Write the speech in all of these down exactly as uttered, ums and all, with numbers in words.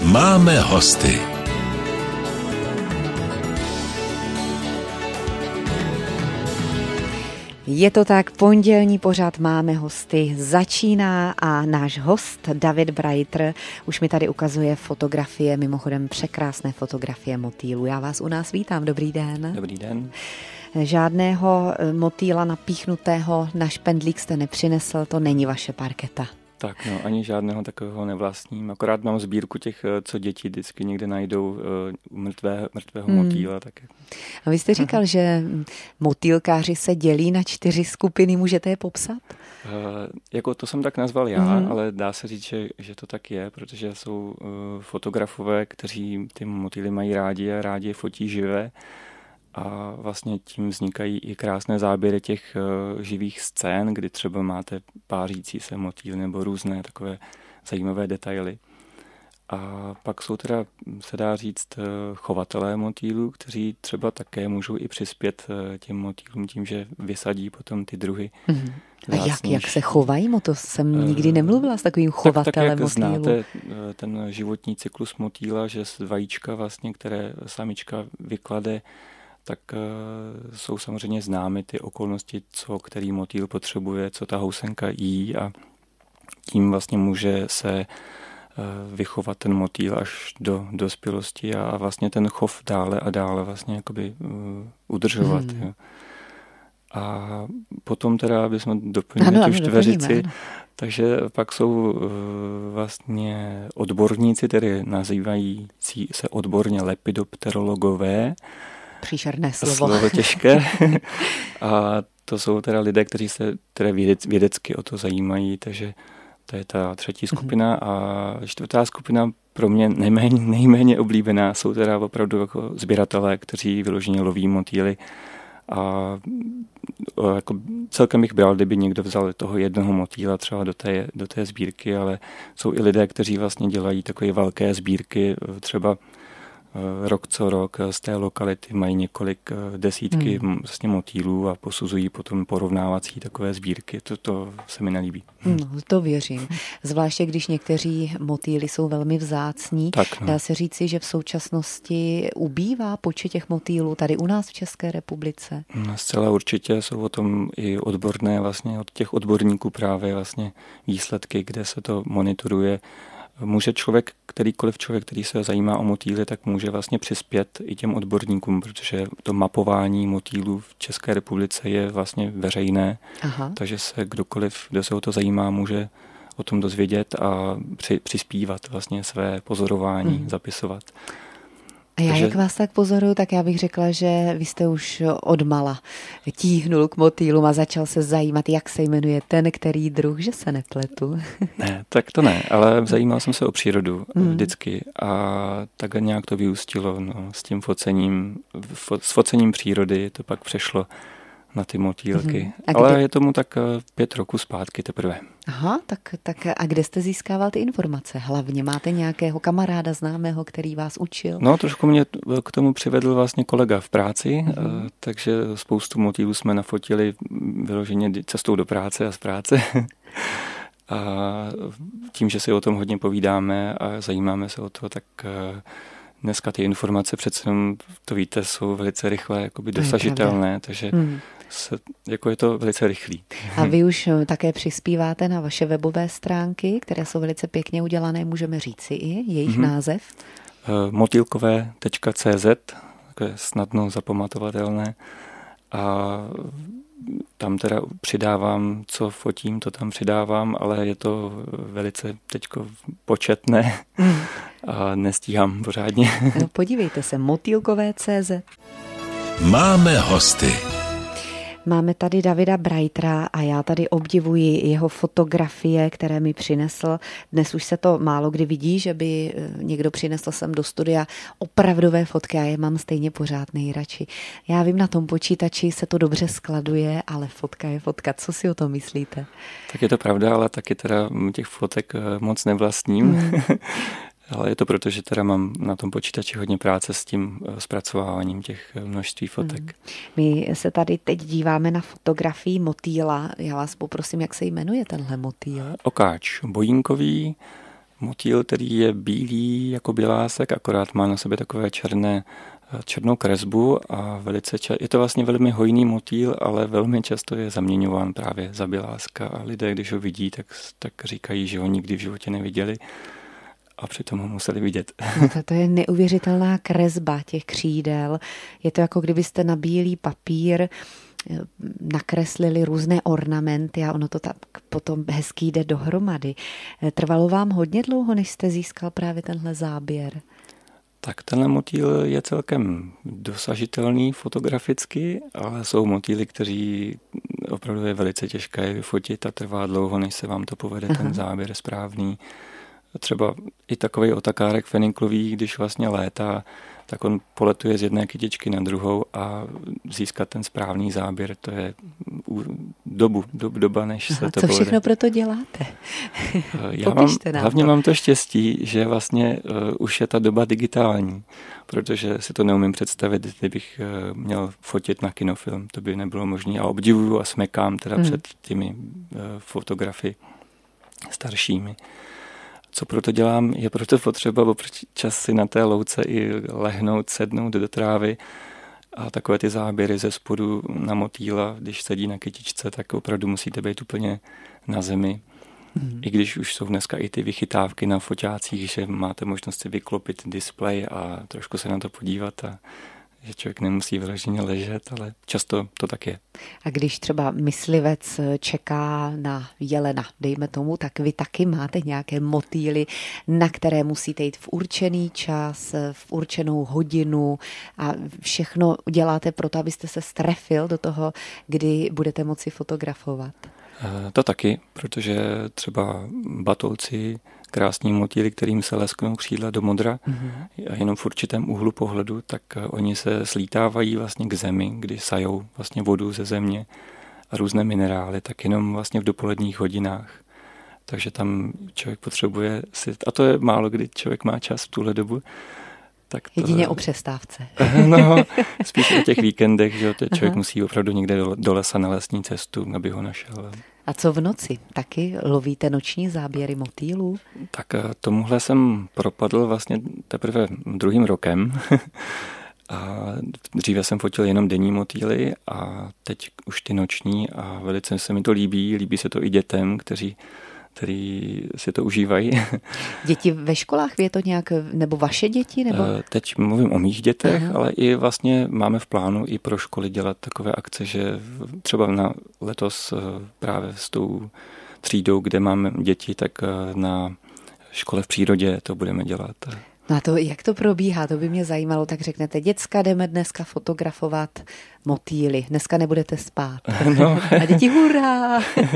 Máme hosty. Je to tak, pondělní pořad Máme hosty začíná a náš host David Breiter už mi tady ukazuje fotografie, mimochodem překrásné fotografie motýlů. Já vás u nás vítám, dobrý den. Dobrý den. Žádného motýla napíchnutého na špendlík jste nepřinesl, to není vaše parketa. Tak no, ani žádného takového nevlastním, akorát mám sbírku těch, co děti vždycky někde najdou u mrtvého, mrtvého hmm. motýla. Tak. A vy jste říkal, že motýlkáři se dělí na čtyři skupiny, můžete je popsat? Uh, jako to jsem tak nazval já, hmm. ale dá se říct, že, že to tak je, protože jsou uh, fotografové, kteří ty motýly mají rádi a rádi je fotí živé. A vlastně tím vznikají i krásné záběry těch uh, živých scén, kdy třeba máte pářící se motýl nebo různé takové zajímavé detaily. A pak jsou teda, se dá říct, uh, chovatelé motýlů, kteří třeba také můžou i přispět uh, těm motýlům tím, že vysadí potom ty druhy. Mm. A jak, jak se chovají? To jsem nikdy nemluvila s takovým chovatelem tak, tak jak motýlu. Znáte ten životní cyklus motýla, že z vajíčka vlastně, které samička vyklade, tak uh, jsou samozřejmě známy ty okolnosti, co který motýl potřebuje, co ta housenka jí a tím vlastně může se uh, vychovat ten motýl až do dospělosti a vlastně ten chov dále a dále vlastně jakoby uh, udržovat. Hmm. Jo. A potom teda, aby jsme doplnili ano, tu čtveřici, takže pak jsou uh, vlastně odborníci, tedy nazývají se odborně lepidopterologové. Příšerné slovo. Slovo těžké. A to jsou teda lidé, kteří se teda vědec, vědecky o to zajímají, takže to je ta třetí skupina. A čtvrtá skupina pro mě nejméně, nejméně oblíbená jsou teda opravdu jako sběratelé, kteří vyloženě loví motýly. A jako celkem bych bral, kdyby někdo vzal toho jednoho motýla třeba do té, do té sbírky, ale jsou i lidé, kteří vlastně dělají takové velké sbírky, třeba rok co rok z té lokality mají několik desítky hmm. vlastně motýlů a posuzují potom porovnávací takové sbírky. To, to se mi nelíbí. No, to věřím. Zvláště když někteří motýly jsou velmi vzácní. Tak, no. Dá se říci, že v současnosti ubývá počet těch motýlů tady u nás v České republice? No, zcela určitě jsou o tom i odborné vlastně od těch odborníků právě vlastně výsledky, kde se to monitoruje. Může člověk, kterýkoliv člověk, který se zajímá o motýly, tak může vlastně přispět i těm odborníkům, protože to mapování motýlů v České republice je vlastně veřejné, Aha. takže se kdokoliv, kdo se o to zajímá, může o tom dozvědět a při, přispívat vlastně své pozorování, mm. zapisovat. A já, Takže... jak vás tak pozoruju, tak já bych řekla, že vy jste už odmala tíhnul k motýlům a začal se zajímat, jak se jmenuje ten, který druh, že se nepletu. Ne, tak to ne, ale zajímal jsem se o přírodu mm. vždycky a tak nějak to vyústilo no, s tím focením, fo, s focením přírody to pak přešlo na ty motýlky. Mm. Ale kde... je tomu tak pět roků zpátky teprve. Aha, tak, tak a kde jste získával ty informace? Hlavně máte nějakého kamaráda známého, který vás učil? No, trošku mě k tomu přivedl vlastně kolega v práci, mm-hmm. takže spoustu motýlů jsme nafotili vyloženě cestou do práce a z práce. A tím, že si o tom hodně povídáme a zajímáme se o to, tak dneska ty informace přece jenom, to víte, jsou velice rychle jakoby dosažitelné, takže mm. se, jako je to velice rychlý. A vy už také přispíváte na vaše webové stránky, které jsou velice pěkně udělané, můžeme říci i jejich mm-hmm. název? Uh, motýlkové tečka cé zet, takové snadno zapamatovatelné. A tam teda přidávám, co fotím, to tam přidávám, ale je to velice teďko početné mm. a nestíhám pořádně. No podívejte se, motýlkové tečka cé zet. Máme hosty. Máme tady Davida Breitera a já tady obdivuji jeho fotografie, které mi přinesl. Dnes už se to málo kdy vidí, že by někdo přinesl sem do studia opravdové fotky a je mám stejně pořád nejradši. Já vím, na tom počítači se to dobře skladuje, ale fotka je fotka. Co si o tom myslíte? Tak je to pravda, ale taky teda těch fotek moc nevlastním. Mm. Ale je to proto, že teda mám na tom počítači hodně práce s tím zpracováváním těch množství fotek. Hmm. My se tady teď díváme na fotografii motýla. Já vás poprosím, jak se jmenuje tenhle motýl? Okáč bojínkový, motýl, který je bílý jako bělásek, akorát má na sobě takové černé, černou kresbu a velice ča- je to vlastně velmi hojný motýl, ale velmi často je zaměňován právě za běláska a lidé, když ho vidí, tak, tak říkají, že ho nikdy v životě neviděli a přitom ho museli vidět. No to, to je neuvěřitelná kresba těch křídel. Je to jako kdybyste na bílý papír nakreslili různé ornamenty a ono to tak potom hezky jde dohromady. Trvalo vám hodně dlouho, než jste získal právě tenhle záběr? Tak tenhle motýl je celkem dosažitelný fotograficky, ale jsou motýly, kteří opravdu je velice těžké vyfotit a trvá dlouho, než se vám to povede. Aha. Ten záběr správný. Třeba i takový otakárek feninklový, když vlastně létá, tak on poletuje z jedné kytičky na druhou a získat ten správný záběr, to je dobu, dob, doba, než Aha, se to co povede. Co všechno pro to děláte? Já mám, hlavně to. mám to štěstí, že vlastně uh, už je ta doba digitální, protože si to neumím představit, kdybych uh, měl fotit na kinofilm, to by nebylo možné a obdivuju a smekám teda hmm. před těmi uh, fotografy staršími. Co proto dělám, je proto potřeba občas si na té louce i lehnout, sednout do trávy a takové ty záběry ze spodu na motýla, když sedí na kytičce, tak opravdu musíte být úplně na zemi. Mm. I když už jsou dneska i ty vychytávky na foťácích, že máte možnost si vyklopit displej a trošku se na to podívat a že člověk nemusí vyloženě ležet, ale často to tak je. A když třeba myslivec čeká na jelena, dejme tomu, tak vy taky máte nějaké motýly, na které musíte jít v určený čas, v určenou hodinu a všechno děláte proto, abyste se strefil do toho, kdy budete moci fotografovat. To taky, protože třeba batolci, krásní motýly, kterým se lesknou křídla do modra mm-hmm. a jenom v určitém úhlu pohledu, tak oni se slítávají vlastně k zemi, kdy sajou vlastně vodu ze země a různé minerály, tak jenom vlastně v dopoledních hodinách. Takže tam člověk potřebuje si, a to je málo, kdy člověk má čas v tuhle dobu. Tak to, jedině o přestávce. No, spíš o těch víkendech, že člověk Aha. musí opravdu někde do, do lesa na lesní cestu, aby ho našel. A co v noci? Taky lovíte noční záběry motýlů? Tak tomuhle jsem propadl vlastně teprve druhým rokem. A dříve jsem fotil jenom denní motýly a teď už ty noční a velice se mi to líbí. Líbí se to i dětem, kteří který si to užívají. Děti ve školách, je to nějak, nebo vaše děti? Nebo? Teď mluvím o mých dětech, Aha. ale i vlastně máme v plánu i pro školy dělat takové akce, že třeba na letos právě s tou třídou, kde máme děti, tak na škole v přírodě to budeme dělat. No a to, jak to probíhá, to by mě zajímalo, tak řeknete, děcka, jdeme dneska fotografovat motýly, dneska nebudete spát. No. A děti hurá!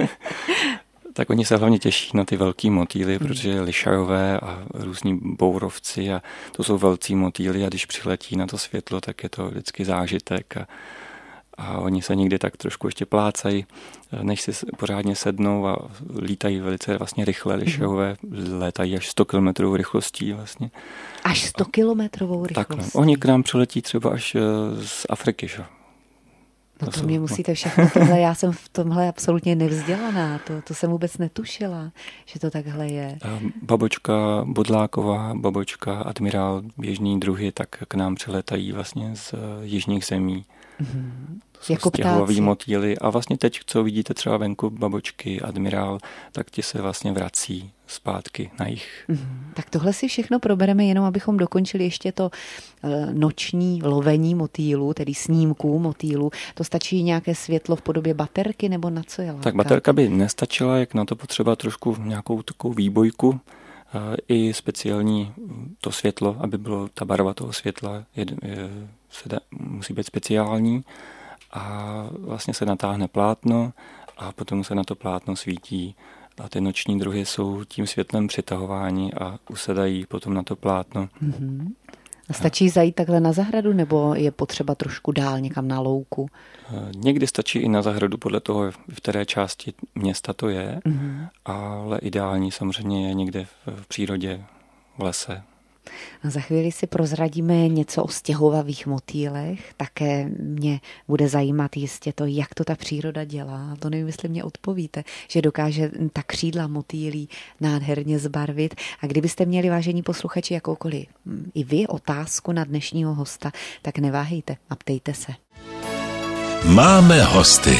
Tak oni se hlavně těší na ty velký motýly, hmm. protože lišajové a různí bourovci a to jsou velcí motýly a když přiletí na to světlo, tak je to vždycky zážitek a, a oni se někdy tak trošku ještě plácají, než si pořádně sednou a lítají velice vlastně rychle, lišajové létají až sto kilometrů rychlostí vlastně. Až sto kilometrovou rychlostí? Tak no, oni k nám přiletí třeba až z Afriky, že? No to, to mě musíte všechno tohle, já jsem v tomhle absolutně nevzdělaná, to, to jsem vůbec netušila, že to takhle je. Babočka bodláková, babočka admirál, běžný druhy, tak k nám přiletají vlastně z jižních zemí. Mm-hmm. To jako stěhovavý motýly a vlastně teď, co vidíte třeba venku babočky, admirál, tak ti se vlastně vrací zpátky na jih. Mm, tak tohle si všechno probereme, jenom abychom dokončili ještě to e, noční lovení motýlů, tedy snímků motýlů. To stačí nějaké světlo v podobě baterky nebo na co je láka? Tak baterka by nestačila, jak na to potřeba trošku nějakou takovou výbojku, e, i speciální to světlo, aby bylo ta barva toho světla, je, je, se da, musí být speciální a vlastně se natáhne plátno a potom se na to plátno svítí. A ty noční druhy jsou tím světlem přitahováni a usedají potom na to plátno. Mm-hmm. A stačí zajít takhle na zahradu, nebo je potřeba trošku dál někam na louku? Někdy stačí i na zahradu, podle toho, v které části města to je, mm-hmm. ale ideální samozřejmě je někde v přírodě, v lese. A za chvíli si prozradíme něco o stěhovavých motýlech. Také mě bude zajímat jistě to, jak to ta příroda dělá. To nevím, jestli mě odpovíte, že dokáže ta křídla motýlí nádherně zbarvit. A kdybyste měli, vážení posluchači, jakoukoliv i vy otázku na dnešního hosta, tak neváhejte a ptejte se. Máme hosty.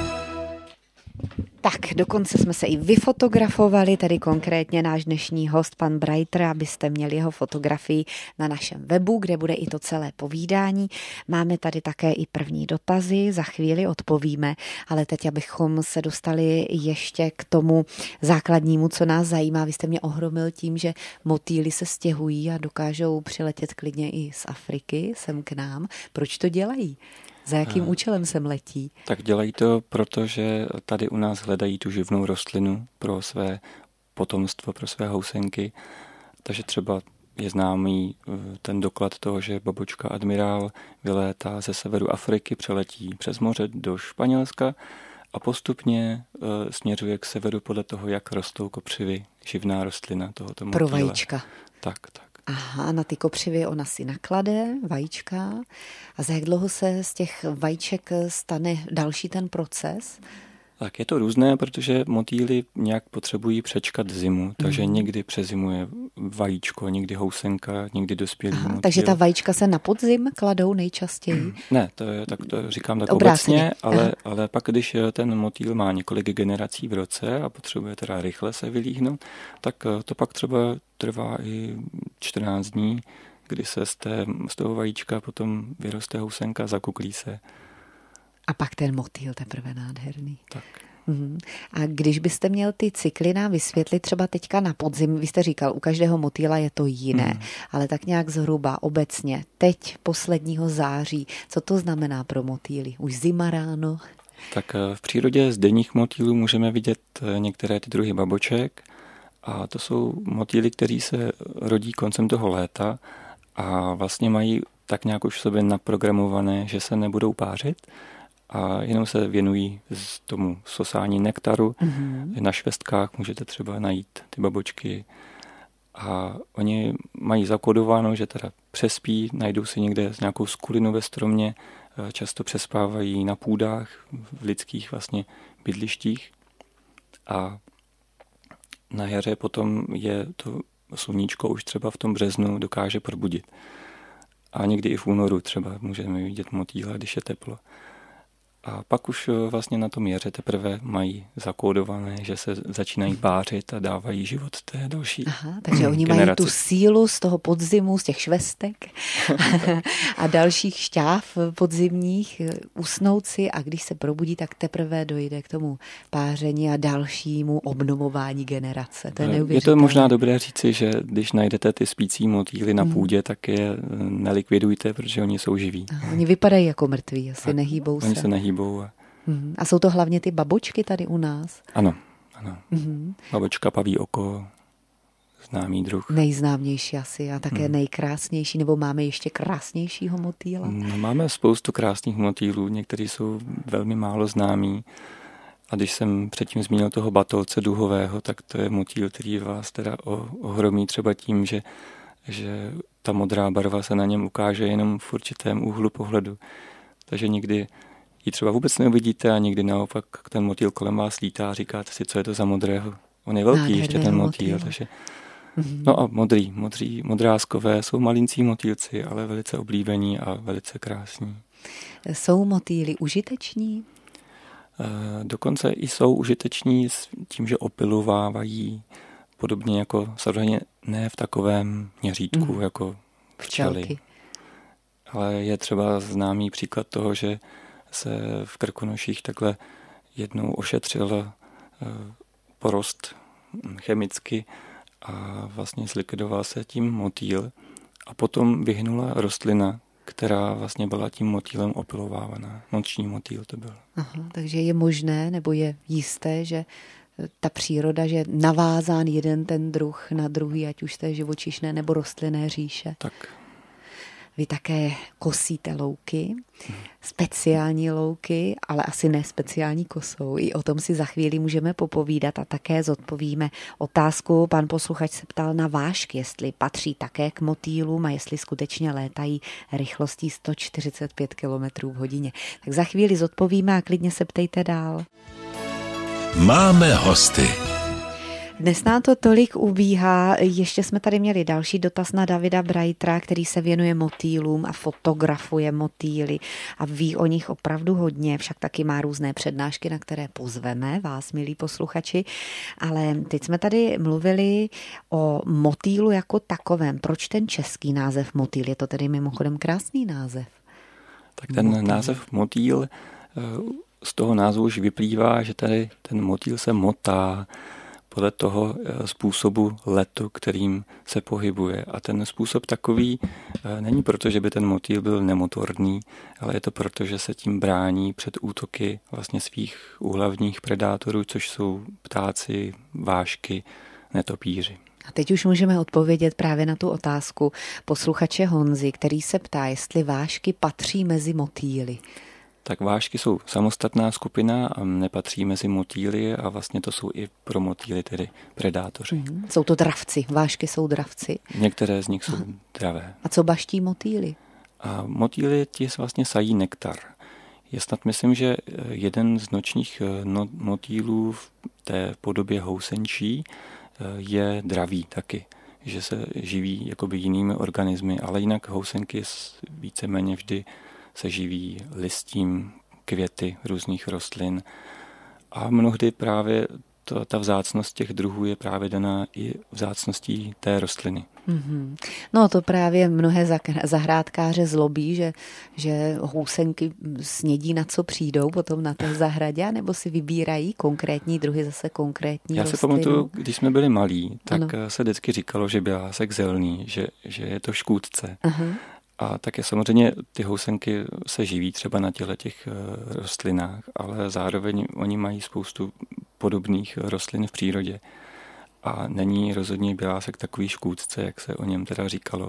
Tak, dokonce jsme se i vyfotografovali, tedy konkrétně náš dnešní host, pan Breiter, abyste měli jeho fotografii na našem webu, kde bude i to celé povídání. Máme tady také i první dotazy, za chvíli odpovíme, ale teď, abychom se dostali ještě k tomu základnímu, co nás zajímá. Vy jste mě ohromil tím, že motýly se stěhují a dokážou přiletět klidně i z Afriky sem k nám. Proč to dělají? Za jakým účelem sem letí? Tak dělají to, protože tady u nás hledají tu živnou rostlinu pro své potomstvo, pro své housenky. Takže třeba je známý ten doklad toho, že babočka admirál vylétá ze severu Afriky, přeletí přes moře do Španělska a postupně uh, směřuje k severu podle toho, jak rostou kopřivy, živná rostlina tohoto motýle. Pro vajíčka. Tak, tak. Aha, na ty kopřivy ona si naklade vajíčka. A za jak dlouho se z těch vajíček stane další ten proces? Tak je to různé, protože motýly nějak potřebují přečkat zimu, takže mm. někdy přezimuje vajíčko, někdy housenka, někdy dospělý Aha, motýl. takže ta vajíčka se na podzim kladou nejčastěji? Ne, to je, tak to říkám tak Obráceně. obecně, ale, ale pak, když ten motýl má několik generací v roce a potřebuje teda rychle se vylíhnout, tak to pak třeba trvá i čtrnáct dní, kdy se z, té, z toho vajíčka potom vyroste housenka, zakuklí se. A pak ten motýl teprve nádherný. Tak. Uhum. A když byste měl ty cykly nám vysvětlit třeba teďka na podzim, vy jste říkal, u každého motýla je to jiné, mm. ale tak nějak zhruba obecně, teď posledního září, co to znamená pro motýly? Už zima ráno? Tak v přírodě z denních motýlů můžeme vidět některé ty druhy baboček a to jsou motýly, které se rodí koncem toho léta a vlastně mají tak nějak už v sobě naprogramované, že se nebudou pářit a jenom se věnují z tomu sosání nektaru. Mm-hmm. Na švestkách můžete třeba najít ty babočky a oni mají zakodováno, že teda přespí, najdou si někde nějakou skulinu ve stromě, často přespávají na půdách, v lidských vlastně bydlištích a na jaře potom je to sluníčko už třeba v tom březnu dokáže probudit. A někdy i v únoru třeba můžeme vidět motýla, když je teplo. A pak už vlastně na tom jaře teprve mají zakódované, že se začínají pářit a dávají život té další Aha, takže oni generaci. Mají tu sílu z toho podzimu, z těch švestek a dalších šťáv podzimních usnout si a když se probudí, tak teprve dojde k tomu páření a dalšímu obnovování generace. To je neuvěřitelné. Je to možná dobré říci, že když najdete ty spící motýly na půdě, tak je nelikvidujte, protože oni jsou živí. Aha, oni vypadají jako mrtví, asi tak, nehýbou se. Oni se nehýbou. A... a jsou to hlavně ty babočky tady u nás? Ano, ano. Mm-hmm. Babočka paví oko, známý druh. Nejznámější asi a také mm. nejkrásnější, nebo máme ještě krásnějšího motýla? No, máme spoustu krásných motýlů, některý jsou velmi málo známí. A když jsem předtím zmínil toho batolce duhového, tak to je motýl, který vás teda ohromí třeba tím, že, že ta modrá barva se na něm ukáže jenom v určitém úhlu pohledu. Takže někdy ji třeba vůbec neuvidíte a někdy naopak ten motýl kolem vás lítá a říkáte si, co je to za modrého. On je velký Nádherného ještě ten motýl. motýl. Takže... Mm-hmm. No a modrý, modrý, modráskové jsou malincí motýlci, ale velice oblíbení a velice krásní. Jsou motýly užiteční? E, dokonce i jsou užiteční s tím, že opilovávají podobně jako, samozřejmě ne v takovém měřítku mm. jako včely. Včelky. Ale je třeba známý příklad toho, že se v Krkonoších takhle jednou ošetřil porost chemicky a vlastně zlikvidoval se tím motýl a potom vyhnula rostlina, která vlastně byla tím motýlem opilovávaná. Noční motýl to byl. Aha, takže je možné, nebo je jisté, že ta příroda, že navázán jeden ten druh na druhý, ať už z té živočišné nebo rostlinné říše. Tak. Vy také kosíte louky, speciální louky, ale asi ne speciální kosou. I o tom si za chvíli můžeme popovídat a také zodpovíme otázku. Pan posluchač se ptal na vášky, jestli patří také k motýlům a jestli skutečně létají rychlostí sto čtyřicet pět kilometrů v hodině. Tak za chvíli zodpovíme a klidně se ptejte dál. Máme hosty. Dnes nám to tolik ubíhá, ještě jsme tady měli další dotaz na Davida Breitera, který se věnuje motýlům a fotografuje motýly a ví o nich opravdu hodně, však taky má různé přednášky, na které pozveme vás, milí posluchači, ale teď jsme tady mluvili o motýlu jako takovém. Proč ten český název motýl? Je to tedy mimochodem krásný název. Tak ten motýl. název motýl, z toho názvu už vyplývá, že tady ten motýl se motá podle toho způsobu letu, kterým se pohybuje. A ten způsob takový není proto, že by ten motýl byl nemotorný, ale je to proto, že se tím brání před útoky vlastně svých úhlavních predátorů, což jsou ptáci, vášky, netopíři. A teď už můžeme odpovědět právě na tu otázku posluchače Honzy, který se ptá, jestli vášky patří mezi motýly. Tak vášky jsou samostatná skupina a nepatří mezi motýly a vlastně to jsou i pro motýly tedy predátoři. Mm, jsou to dravci, vášky jsou dravci. Některé z nich jsou Aha. dravé. A co baští motýly? A motýly ti vlastně sají nektar. Je snad myslím, že jeden z nočních no, motýlů v té podobě housenčí je dravý taky, že se živí jakoby jinými organismy, ale jinak housenky víceméně vždy se živí listím, květy různých rostlin a mnohdy právě to, ta vzácnost těch druhů je právě daná i vzácností té rostliny. Mm-hmm. No to právě mnohé zahrádkáře zlobí, že, že housenky snědí na co přijdou potom na té zahradě, nebo si vybírají konkrétní druhy, zase konkrétní Já rostlinu. si pamatuju, když jsme byli malí, tak ano. se vždycky říkalo, že bělásek zelný, že, že je to škůdce. Aha. A také samozřejmě ty housenky se živí třeba na těchto těch rostlinách, ale zároveň oni mají spoustu podobných rostlin v přírodě. A není rozhodně bělásek takový škůdce, jak se o něm teda říkalo.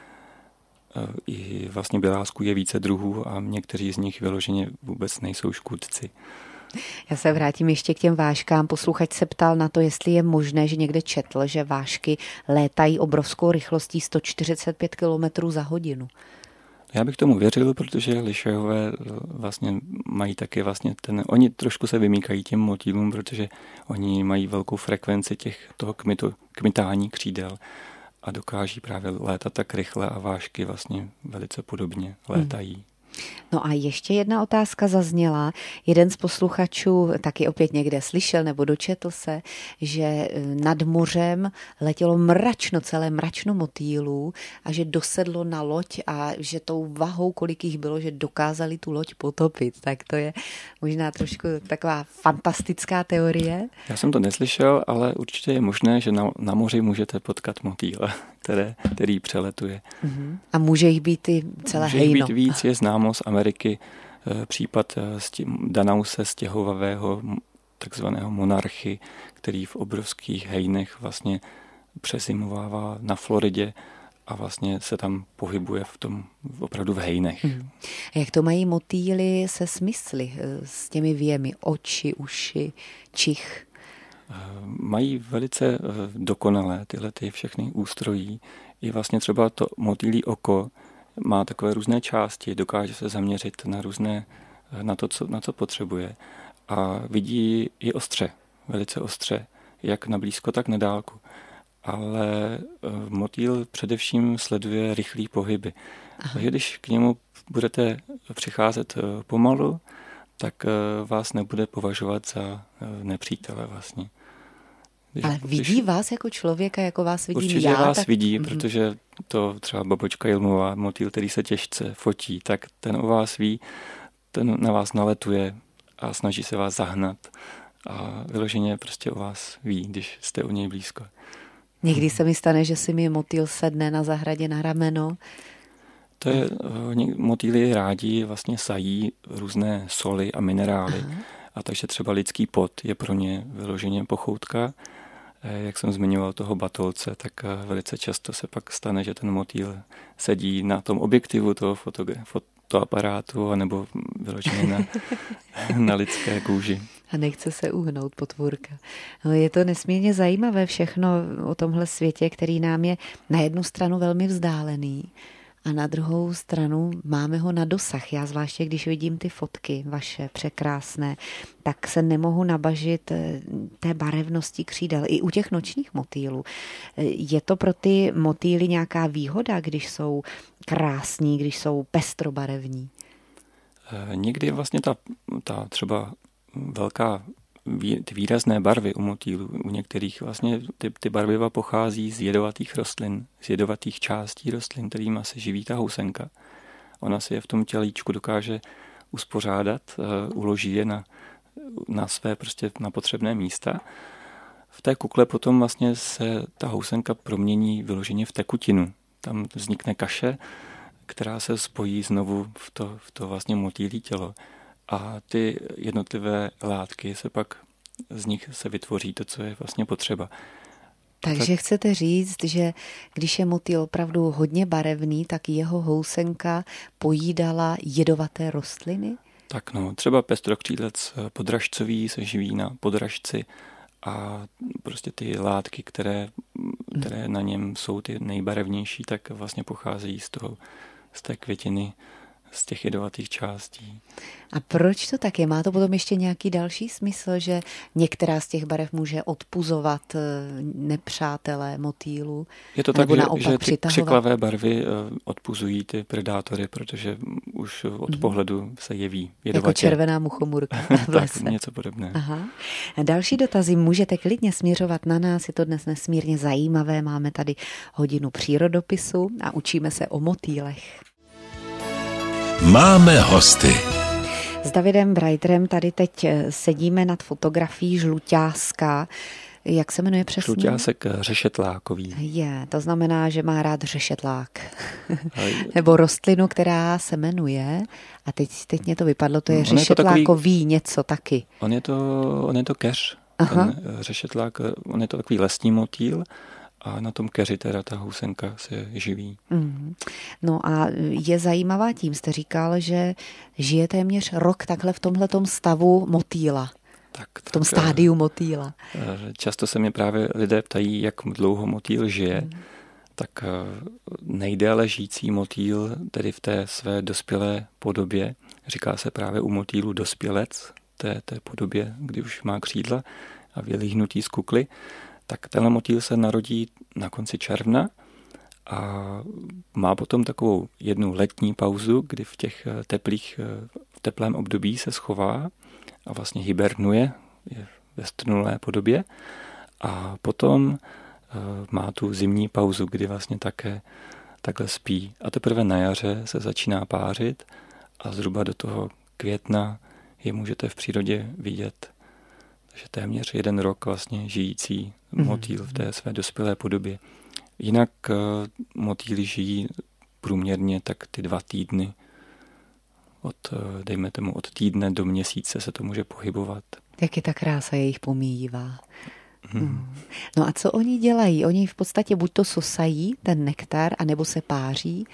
I vlastně bělásků je více druhů a někteří z nich vyloženě vůbec nejsou škůdci. Já se vrátím ještě k těm váškám. Posluchač se ptal na to, jestli je možné, že někde četl, že vášky létají obrovskou rychlostí sto čtyřicet pět kilometrů za hodinu. Já bych tomu věřil, protože lišejové vlastně mají taky vlastně ten, oni trošku se vymýkají těm motýlům, protože oni mají velkou frekvenci těch, toho kmitu, kmitání křídel a dokáží právě létat tak rychle a vášky vlastně velice podobně létají. Hmm. No a ještě jedna otázka zazněla. Jeden z posluchačů taky opět někde slyšel nebo dočetl se, že nad mořem letělo mračno, celé mračno motýlů a že dosedlo na loď a že tou vahou, kolik jich bylo, že dokázali tu loď potopit. Tak to je možná trošku taková fantastická teorie. Já jsem to neslyšel, ale určitě je možné, že na, na moři můžete potkat motýla, které, který přeletuje. Uh-huh. A může jich být i celé může hejno. Může jich být víc, je známo z Ameriky případ Danause stěhovavého takzvaného monarchy, který v obrovských hejnech vlastně přezimovává na Floridě a vlastně se tam pohybuje v tom opravdu v hejnech. Hmm. Jak to mají motýly se smysly, s těmi věmi, oči, uši, čich? Mají velice dokonalé tyhle ty všechny ústrojí. I vlastně třeba to motýlí oko má takové různé části, dokáže se zaměřit na různé, na to, co, na co potřebuje. A vidí i ostře, velice ostře, jak na blízko, tak na dálku. Ale motýl především sleduje rychlý pohyby. Aha. Takže když k němu budete přicházet pomalu, tak vás nebude považovat za nepřítele vlastně. Když, Ale vidí když, vás jako člověka, jako vás vidím určitě já? Určitě vás tak... vidí, mm-hmm. protože to třeba babočka Jilmová, motýl, který se těžce fotí, tak ten o vás ví, ten na vás naletuje a snaží se vás zahnat a vyloženě prostě o vás ví, když jste u něj blízko. Někdy se mi stane, že si mi motýl sedne na zahradě na rameno. To je, motýly rádi vlastně sají různé soli a minerály. Aha. A takže třeba lidský pot je pro ně vyloženě pochoutka. Jak jsem zmiňoval toho batolce, tak velice často se pak stane, že ten motýl sedí na tom objektivu toho fotogra- fotoaparátu anebo vyloženě na, na lidské kůži. A nechce se uhnout potvůrka. No, je to nesmírně zajímavé všechno o tomhle světě, který nám je na jednu stranu velmi vzdálený a na druhou stranu máme ho na dosah. Já zvláště, když vidím ty fotky vaše překrásné, tak se nemohu nabažit té barevnosti křídel. I u těch nočních motýlů. Je to pro ty motýly nějaká výhoda, když jsou krásní, když jsou pestrobarevní? Někdy vlastně ta, ta třeba velká, ty výrazné barvy u motýlů, u některých vlastně ty, ty barviva pochází z jedovatých rostlin, z jedovatých částí rostlin, kterýma se živí ta housenka. Ona si je v tom tělíčku dokáže uspořádat, uh, uloží je na, na své prostě na potřebné místa. V té kukle potom vlastně se ta housenka promění vyloženě v tekutinu. Tam vznikne kaše, která se spojí znovu v to, v to vlastně motýlí tělo. A ty jednotlivé látky se pak z nich se vytvoří to, co je vlastně potřeba. Takže tak chcete říct, že když je motýl opravdu hodně barevný, tak jeho housenka pojídala jedovaté rostliny? Tak no, třeba pestrokřídlec podražcový se živí na podražci a prostě ty látky, které, které na něm jsou ty nejbarevnější, tak vlastně pocházejí z toho, z té květiny, z těch jedovatých částí. A proč to tak je? Má to potom ještě nějaký další smysl, že některá z těch barev může odpuzovat nepřátelé motýlu? Je to tak, že, že ty křiklavé barvy odpuzují ty predátory, protože už od mm. pohledu se jeví jedovatě. Jako červená muchomůrka v lese. Tak, něco podobné. Aha. A další dotazy můžete klidně směřovat na nás, je to dnes nesmírně zajímavé. Máme tady hodinu přírodopisu a učíme se o motýlech. Máme hosty. S Davidem Breiterem tady teď sedíme nad fotografií žluťáska. Jak se jmenuje přesně? Žluťásek řešetlákový. Je, to znamená, že má rád řešetlák. Nebo rostlinu, která se jmenuje, a teď, teď mě to vypadlo, to je no, řešetlákový to takový, něco taky. On je to, on je to keř. Ten řešetlák, on je to takový lesní motýl. A na tom keři teda ta housenka se živí. Mm. No a je zajímavá tím, jste říkal, že žije téměř rok takhle v tomhletom stavu motýla. Tak, v tom tak, stádiu motýla. Často se mě právě lidé ptají, jak dlouho motýl žije. Mm. Tak nejdéle žijící motýl, tedy v té své dospělé podobě, říká se právě u motýlu dospělec, té, té podobě, kdy už má křídla a vylíhnutý z kukly, tak tenhle motýl se narodí na konci června a má potom takovou jednu letní pauzu, kdy v těch teplých, v teplém období se schová a vlastně hibernuje, je ve strnulé podobě a potom má tu zimní pauzu, kdy vlastně také takhle spí. A teprve na jaře se začíná pářit a zhruba do toho května je můžete v přírodě vidět. Takže téměř jeden rok vlastně žijící motýl v té své dospělé podobě. Jinak motýly žijí průměrně tak ty dva týdny. Od, dejme tomu, od týdne do měsíce se to může pohybovat. Jak je ta krása jejich pomíjivá. Hmm. No a co oni dělají? Oni v podstatě buď to sosají, ten nektar, anebo se páří?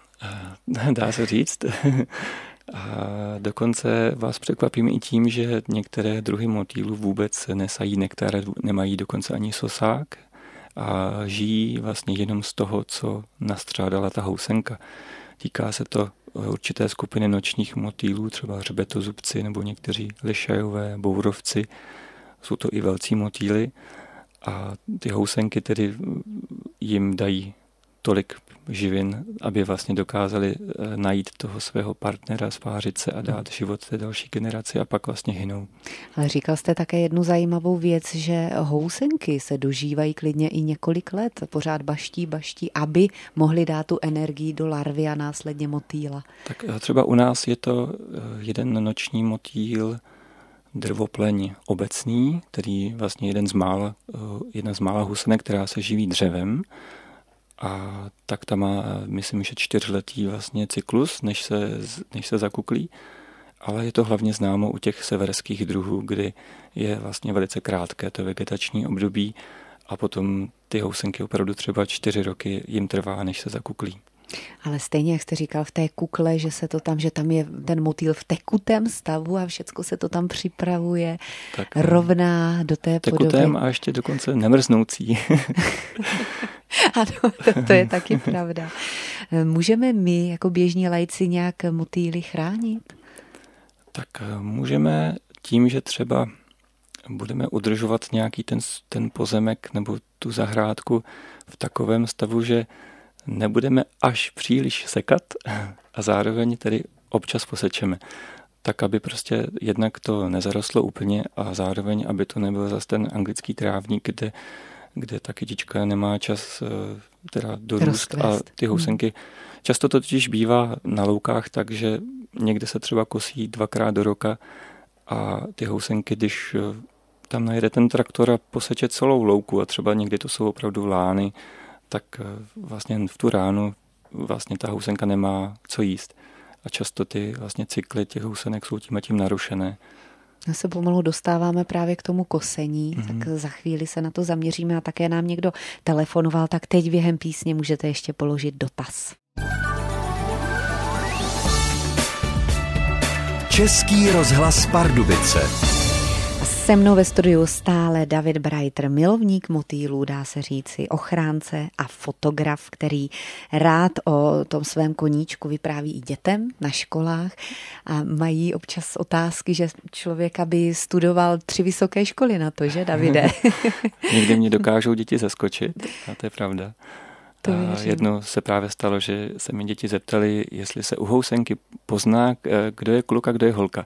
Dá se říct. A dokonce vás překvapím i tím, že některé druhy motýlů vůbec nesají nektar, nemají dokonce ani sosák a žijí vlastně jenom z toho, co nastřádala ta housenka. Týká se to určité skupiny nočních motýlů, třeba hřbetozubci nebo někteří lišajové, bourovci. Jsou to i velcí motýly a ty housenky tedy jim dají tolik živin, aby vlastně dokázali najít toho svého partnera, spářit se a dát život té další generaci a pak vlastně hynou. Ale říkal jste také jednu zajímavou věc, že housenky se dožívají klidně i několik let, pořád baští, baští, aby mohli dát tu energii do larvy a následně motýla. Tak třeba u nás je to jeden noční motýl drvopleň obecný, který vlastně jeden z mála, jedna z mála husenek, která se živí dřevem. A tak ta má, myslím, že čtyřletý vlastně cyklus, než se, než se zakuklí, ale je to hlavně známo u těch severských druhů, kdy je vlastně velice krátké to vegetační období a potom ty housenky opravdu třeba čtyři roky jim trvá, než se zakuklí. Ale stejně, jak jste říkal v té kukle, že se to tam, že tam je ten motýl v tekutém stavu a všecko se to tam připravuje, tak, rovná do té podoby. Tekutém a ještě dokonce nemrznoucí. Ano, to, to je taky pravda. Můžeme my jako běžní laici nějak motýly chránit? Tak můžeme tím, že třeba budeme udržovat nějaký ten, ten pozemek nebo tu zahrádku v takovém stavu, že nebudeme až příliš sekat a zároveň tedy občas posečeme. Tak, aby prostě jednak to nezarostlo úplně a zároveň, aby to nebyl zase ten anglický trávník, kde, kde ta kytička nemá čas teda dorůst a ty housenky. Často to totiž bývá na loukách, takže někde se třeba kosí dvakrát do roka a ty housenky, když tam najede ten traktor a poseče celou louku a třeba někdy to jsou opravdu lány, tak vlastně v tu ránu vlastně ta housenka nemá co jíst. A často ty vlastně cykly těch housenek jsou tím a tím narušené. My se pomalu dostáváme právě k tomu kosení, mm-hmm. tak za chvíli se na to zaměříme a také nám někdo telefonoval, tak teď během písně můžete ještě položit dotaz. Český rozhlas Pardubice. Se mnou ve studiu stále David Breiter, milovník motýlů, dá se říci, ochránce a fotograf, který rád o tom svém koníčku vypráví i dětem na školách a mají občas otázky, že člověk aby studoval tři vysoké školy na to, že Davide? Někdy mě dokážou děti zaskočit a to je pravda. To a jednou se právě stalo, že se mi děti zeptali, jestli se u housenky pozná, kdo je kluk a kdo je holka.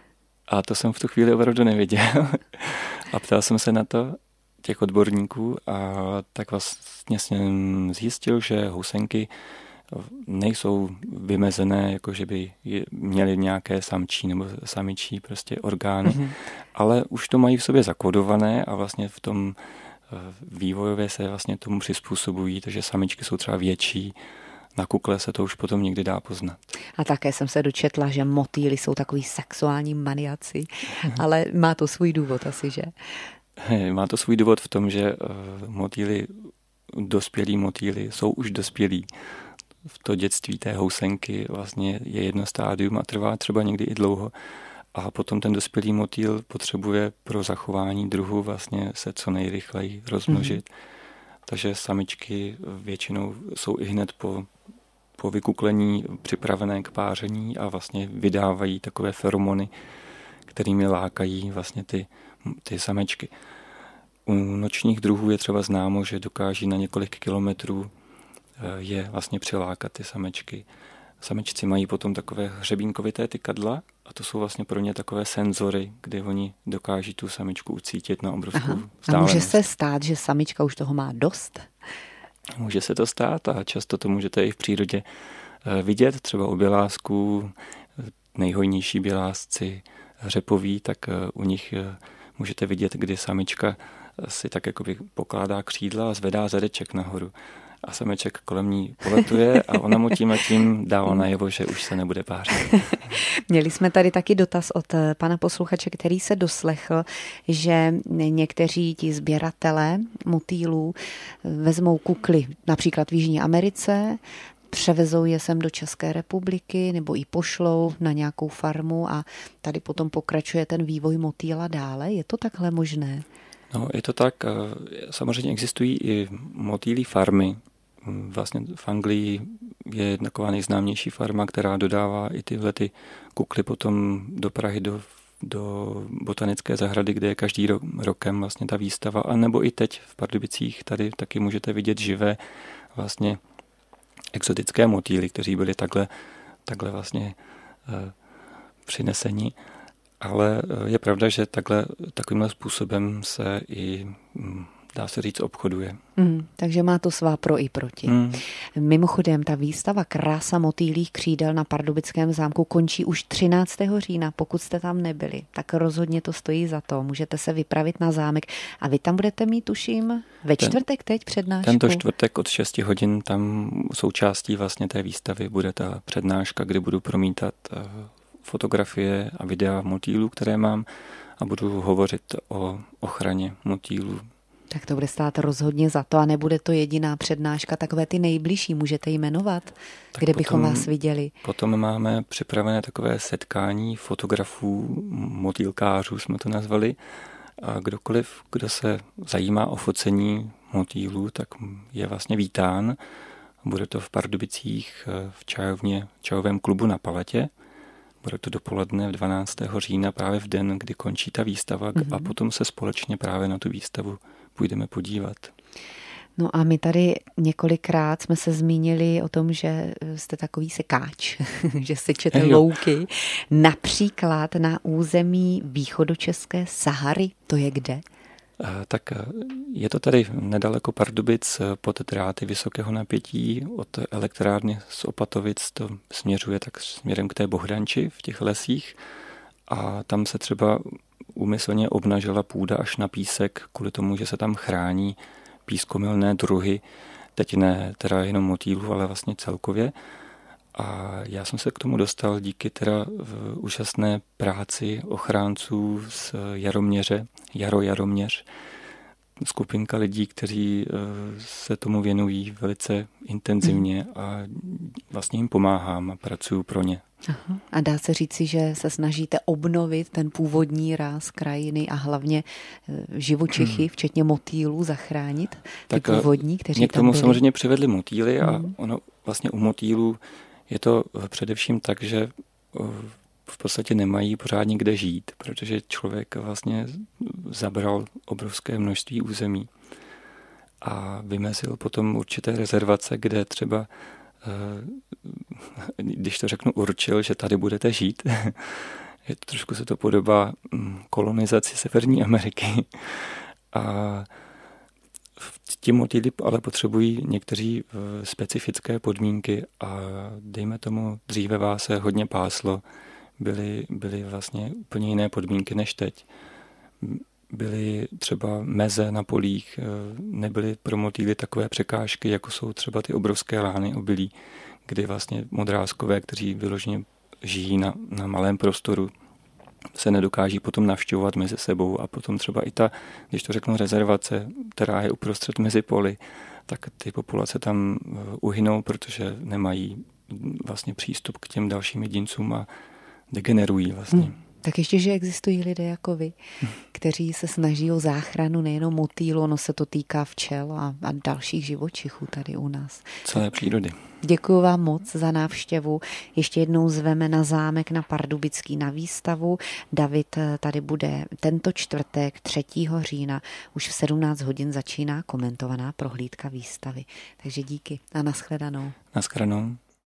A to jsem v tu chvíli opravdu nevěděl. A ptal jsem se na to těch odborníků a tak vlastně jsem zjistil, že housenky nejsou vymezené, jako že by měly nějaké samčí nebo samičí prostě orgány, mm-hmm. ale už to mají v sobě zakodované a vlastně v tom vývojově se vlastně tomu přizpůsobují, takže samičky jsou třeba větší. Na kukle se to už potom někdy dá poznat. A také jsem se dočetla, že motýly jsou takový sexuální maniaci, ale má to svůj důvod asi, že? Má to svůj důvod v tom, že motýly, dospělí motýly jsou už dospělí. V to dětství té housenky vlastně je jedno stádium a trvá třeba někdy i dlouho. A potom ten dospělý motýl potřebuje pro zachování druhu vlastně se co nejrychleji rozmnožit. Mm-hmm. Takže samičky většinou jsou i hned po, po vykuklení připravené k páření a vlastně vydávají takové feromony, kterými lákají vlastně ty, ty samečky. U nočních druhů je třeba známo, že dokáží na několik kilometrů je vlastně přilákat ty samečky. Samečci mají potom takové hřebínkovité tykadla a to jsou vlastně pro ně takové senzory, kde oni dokáží tu samičku ucítit na obrovskou vzdálenost. A může se stát, že samička už toho má dost? Může se to stát a často to můžete i v přírodě vidět. Třeba u bělásků, nejhojnější bělásci řepoví, tak u nich můžete vidět, kdy samička si tak jakoby pokládá křídla a zvedá zadeček nahoru. A sameček kolem ní poletuje a ona mu tím a tím dává najevo, že už se nebude pářit. Měli jsme tady taky dotaz od pana posluchače, který se doslechl, že někteří ti sběratelé motýlů vezmou kukly například v Jižní Americe, převezou je sem do České republiky nebo i pošlou na nějakou farmu a tady potom pokračuje ten vývoj motýla dále. Je to takhle možné? No, je to tak. Samozřejmě existují i motýlí farmy. Vlastně v Anglii je taková nejznámější farma, která dodává i tyhle ty kukly potom do Prahy, do, do botanické zahrady, kde je každý rok, rokem vlastně ta výstava. A nebo i teď v Pardubicích tady taky můžete vidět živé vlastně exotické motýly, kteří byli takhle, takhle vlastně eh, přineseni. Ale je pravda, že takhle, takovýmhle způsobem se i, dá se říct, obchoduje. Mm, takže má to svá pro i proti. Mm. Mimochodem, ta výstava Krása motýlích křídel na Pardubickém zámku končí už třináctého října. Pokud jste tam nebyli, tak rozhodně to stojí za to. Můžete se vypravit na zámek a vy tam budete mít, tuším, ve čtvrtek teď přednášku. Tento čtvrtek od šesti hodin tam součástí vlastně té výstavy bude ta přednáška, kde budu promítat fotografie a videa motýlů, které mám a budu hovořit o ochraně motýlů Tak to bude stát rozhodně za to a nebude to jediná přednáška, takové ty nejbližší, můžete jmenovat, tak kde potom, bychom vás viděli? Potom máme připravené takové setkání fotografů, motýlkářů jsme to nazvali, a kdokoliv, kdo se zajímá o focení motýlů, tak je vlastně vítán. Bude to v Pardubicích v čajovně, čajovém klubu Na Paletě. Bude to dopoledne dvanáctého října, právě v den, kdy končí ta výstava mm-hmm. a potom se společně právě na tu výstavu půjdeme podívat. No a my tady několikrát jsme se zmínili o tom, že jste takový sekáč, že sečete hey, louky. Například na území východočeské Sahary, to je kde? Tak je to tady nedaleko Pardubic pod dráty vysokého napětí. Od elektrárny z Opatovic to směřuje tak směrem k té Bohdanči v těch lesích. A tam se třeba úmyslně obnažila půda až na písek kvůli tomu, že se tam chrání pískomilné druhy. Teď ne teda jenom motýlů, ale vlastně celkově. A já jsem se k tomu dostal díky teda v úžasné práci ochránců z Jaroměře, Jaro Jaroměř. Skupinka lidí, kteří se tomu věnují velice intenzivně a vlastně jim pomáhám a pracuju pro ně. Aha. A dá se říci, že se snažíte obnovit ten původní ráz krajiny a hlavně živočichy, hmm. včetně motýlů, zachránit ty tak původní, kteří tam byli? K tomu samozřejmě přivedli motýly a hmm. ono vlastně u motýlů je to především tak, že v podstatě nemají pořádně kde žít, protože člověk vlastně zabral obrovské množství území a vymezil potom určité rezervace, kde třeba, když to řeknu, určil, že tady budete žít. Je to, trošku se to podobá kolonizaci Severní Ameriky. A ti motýly ale potřebují někteří specifické podmínky a dejme tomu, dříve vás se hodně páslo, byly, byly vlastně úplně jiné podmínky než teď. Byly třeba meze na polích, nebyly pro motýly takové překážky, jako jsou třeba ty obrovské lány obilí, kdy vlastně modrázkové, kteří vyloženě žijí na, na malém prostoru, se nedokáží potom navštěvovat mezi sebou a potom třeba i ta, když to řeknu, rezervace, která je uprostřed mezi poli, tak ty populace tam uhynou, protože nemají vlastně přístup k těm dalším jedincům a degenerují vlastně. Hmm. Tak ještě, že existují lidé jako vy, kteří se snaží o záchranu nejenom motýlu, ono se to týká včel a, a dalších živočichů tady u nás. Celé přírody. Děkuji vám moc za návštěvu. Ještě jednou zveme na zámek na Pardubický na výstavu. David tady bude tento čtvrtek třetího října. Už v sedmnáct hodin začíná komentovaná prohlídka výstavy. Takže díky a nashledanou. Nashledanou.